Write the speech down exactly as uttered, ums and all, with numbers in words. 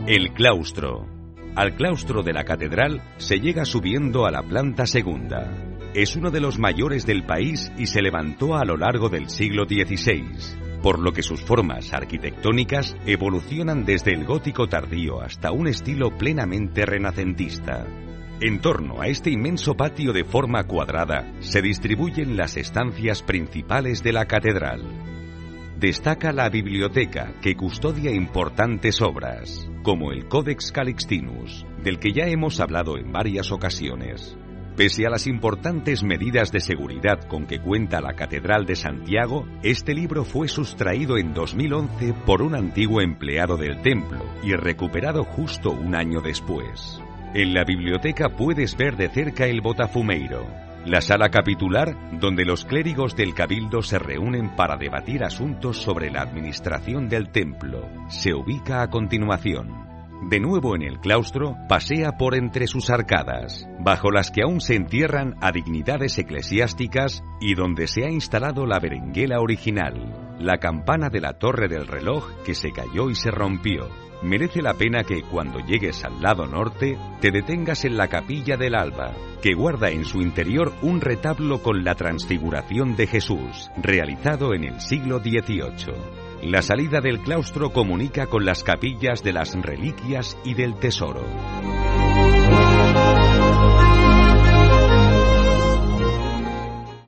El claustro. Al claustro de la catedral se llega subiendo a la planta segunda. Es uno de los mayores del país y se levantó a lo largo del siglo dieciséis, por lo que sus formas arquitectónicas evolucionan desde el gótico tardío hasta un estilo plenamente renacentista. En torno a este inmenso patio de forma cuadrada se distribuyen las estancias principales de la catedral. Destaca la biblioteca, que custodia importantes obras, como el Codex Calixtinus, del que ya hemos hablado en varias ocasiones. Pese a las importantes medidas de seguridad con que cuenta la Catedral de Santiago, este libro fue sustraído en dos mil once por un antiguo empleado del templo y recuperado justo un año después. En la biblioteca puedes ver de cerca el Botafumeiro, la sala capitular donde los clérigos del cabildo se reúnen para debatir asuntos sobre la administración del templo. Se ubica a continuación. De nuevo en el claustro, pasea por entre sus arcadas, bajo las que aún se entierran a dignidades eclesiásticas y donde se ha instalado la berenguela original, la campana de la torre del reloj que se cayó y se rompió. Merece la pena que cuando llegues al lado norte te detengas en la Capilla del Alba, que guarda en su interior un retablo con la transfiguración de Jesús, realizado en el siglo dieciocho. La salida del claustro comunica con las capillas de las reliquias y del tesoro.